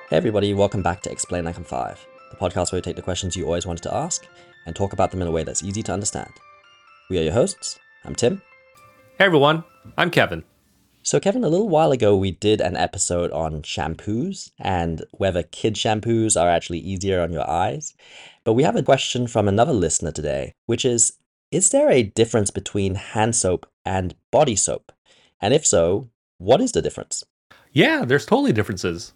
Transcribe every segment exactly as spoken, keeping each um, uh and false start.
Hey everybody, welcome back to Explain Like I'm Five, the podcast where we take the questions you always wanted to ask and talk about them in a way that's easy to understand. We are your hosts. I'm Tim. Hey everyone, I'm Kevin. So Kevin, a little while ago we did an episode on shampoos and whether kid shampoos are actually easier on your eyes. But we have a question from another listener today, which is, is there a difference between hand soap and body soap? And if so, what is the difference? Yeah, there's totally differences.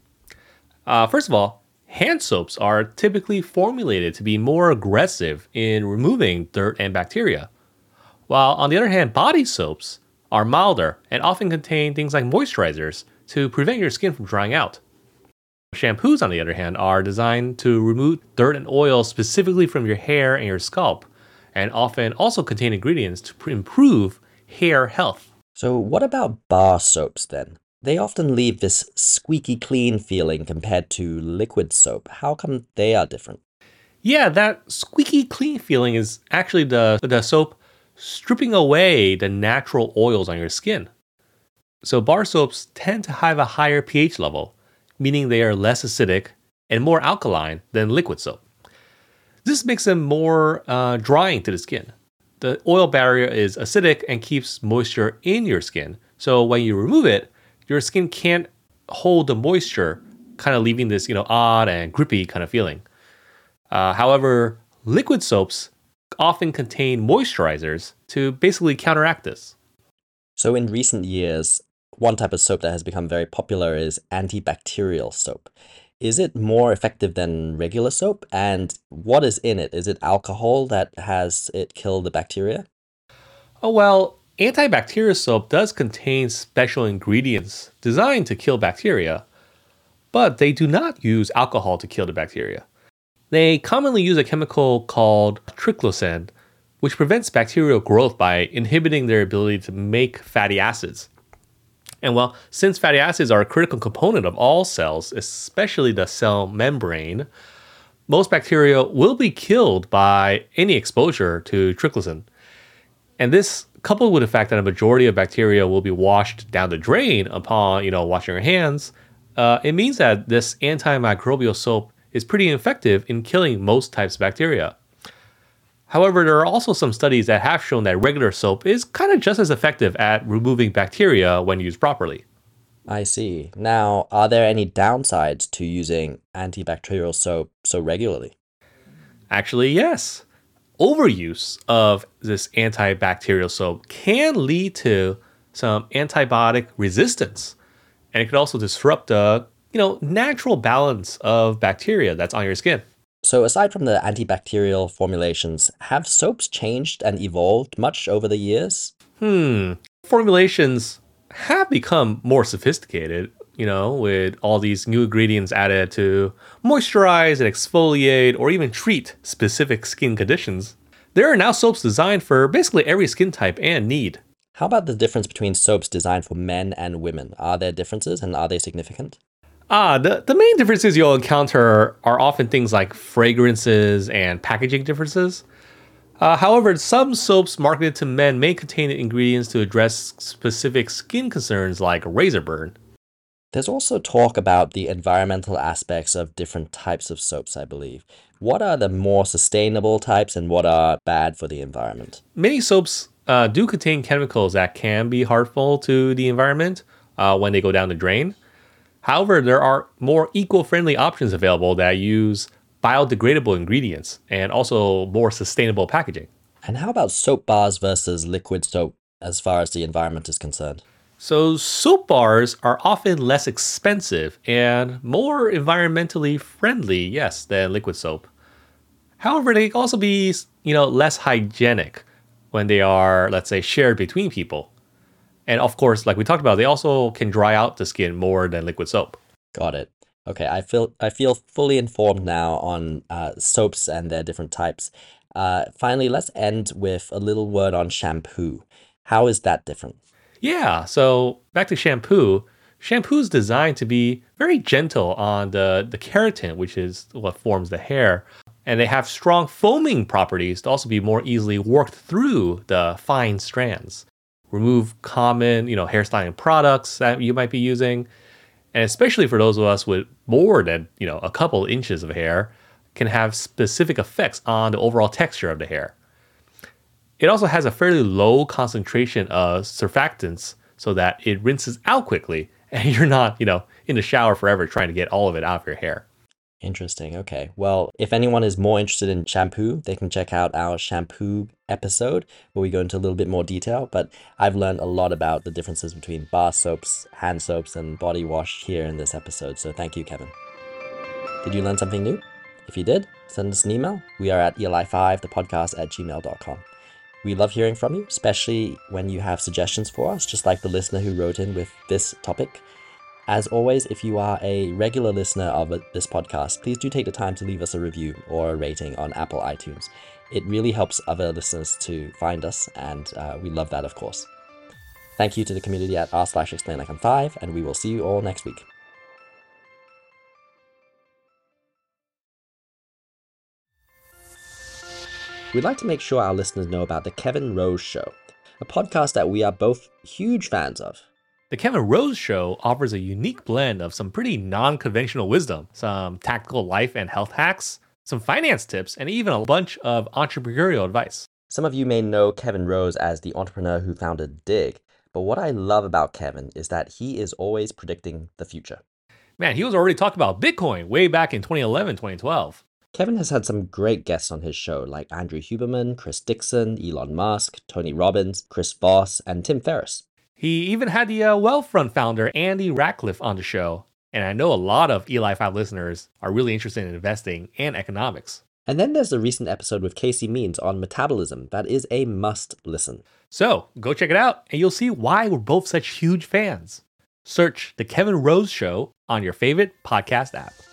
Uh, first of all, hand soaps are typically formulated to be more aggressive in removing dirt and bacteria, while on the other hand, body soaps are milder and often contain things like moisturizers to prevent your skin from drying out. Shampoos, on the other hand, are designed to remove dirt and oil specifically from your hair and your scalp, and often also contain ingredients to pr- improve hair health. So what about bar soaps then? They often leave this squeaky clean feeling compared to liquid soap. How come they are different? Yeah, that squeaky clean feeling is actually the, the soap stripping away the natural oils on your skin. So bar soaps tend to have a higher pH level, meaning they are less acidic and more alkaline than liquid soap. This makes them more uh, drying to the skin. The oil barrier is acidic and keeps moisture in your skin. So when you remove it, your skin can't hold the moisture, kind of leaving this, you know, odd and grippy kind of feeling. Uh, however, liquid soaps often contain moisturizers to basically counteract this. So in recent years, one type of soap that has become very popular is antibacterial soap. Is it more effective than regular soap? And what is in it? Is it alcohol that has it kill the bacteria? Oh, well, antibacterial soap does contain special ingredients designed to kill bacteria, but they do not use alcohol to kill the bacteria. They commonly use a chemical called triclosan, which prevents bacterial growth by inhibiting their ability to make fatty acids. And well, since fatty acids are a critical component of all cells, especially the cell membrane, most bacteria will be killed by any exposure to triclosan. And this, coupled with the fact that a majority of bacteria will be washed down the drain upon, you know, washing your hands, uh, it means that this antimicrobial soap is pretty effective in killing most types of bacteria. However, there are also some studies that have shown that regular soap is kind of just as effective at removing bacteria when used properly. I see. Now, are there any downsides to using antibacterial soap so regularly? Actually, yes. Overuse of this antibacterial soap can lead to some antibiotic resistance, and it could also disrupt the, you know, natural balance of bacteria that's on your skin. So aside from the antibacterial formulations, have soaps changed and evolved much over the years? Hmm. Formulations have become more sophisticated, you know, with all these new ingredients added to moisturize and exfoliate or even treat specific skin conditions. There are now soaps designed for basically every skin type and need. How about the difference between soaps designed for men and women? Are there differences and are they significant? Ah, the, the main differences you'll encounter are often things like fragrances and packaging differences. Uh, however, some soaps marketed to men may contain ingredients to address specific skin concerns like razor burn. There's also talk about the environmental aspects of different types of soaps, I believe. What are the more sustainable types and what are bad for the environment? Many soaps uh, do contain chemicals that can be harmful to the environment uh, when they go down the drain. However, there are more eco-friendly options available that use biodegradable ingredients and also more sustainable packaging. And how about soap bars versus liquid soap as far as the environment is concerned? So soap bars are often less expensive and more environmentally friendly, yes, than liquid soap. However, they can also be, you know, less hygienic when they are, let's say, shared between people. And of course, like we talked about, they also can dry out the skin more than liquid soap. Got it. Okay, I feel I feel fully informed now on uh, soaps and their different types. Uh, finally, let's end with a little word on shampoo. How is that different? Yeah, so back to shampoo. Shampoo is designed to be very gentle on the, the keratin, which is what forms the hair. And they have strong foaming properties to also be more easily worked through the fine strands. Remove common, you know, hairstyling products that you might be using. And especially for those of us with more than, you know, a couple inches of hair, can have specific effects on the overall texture of the hair. It also has a fairly low concentration of surfactants so that it rinses out quickly and you're not, you know, in the shower forever trying to get all of it out of your hair. Interesting. Okay. Well, if anyone is more interested in shampoo, they can check out our shampoo episode where we go into a little bit more detail. But I've learned a lot about the differences between bar soaps, hand soaps, and body wash here in this episode. So thank you, Kevin. Did you learn something new? If you did, send us an email. We are at eli five the podcast at gmail dot com. We love hearing from you, especially when you have suggestions for us, just like the listener who wrote in with this topic. As always, if you are a regular listener of this podcast, please do take the time to leave us a review or a rating on Apple iTunes. It really helps other listeners to find us, and uh, we love that, of course. Thank you to the community at r slash explain like I'm five, and we will see you all next week. We'd like to make sure our listeners know about The Kevin Rose Show, a podcast that we are both huge fans of. The Kevin Rose Show offers a unique blend of some pretty non-conventional wisdom, some tactical life and health hacks, some finance tips, and even a bunch of entrepreneurial advice. Some of you may know Kevin Rose as the entrepreneur who founded Dig, but what I love about Kevin is that he is always predicting the future. Man, he was already talking about Bitcoin way back in twenty eleven, twenty twelve. Kevin has had some great guests on his show like Andrew Huberman, Chris Dixon, Elon Musk, Tony Robbins, Chris Voss, and Tim Ferriss. He even had the uh, Wealthfront founder, Andy Ratcliffe, on the show. And I know a lot of Eli five listeners are really interested in investing and economics. And then there's the recent episode with Casey Means on metabolism that is a must listen. So go check it out and you'll see why we're both such huge fans. Search The Kevin Rose Show on your favorite podcast app.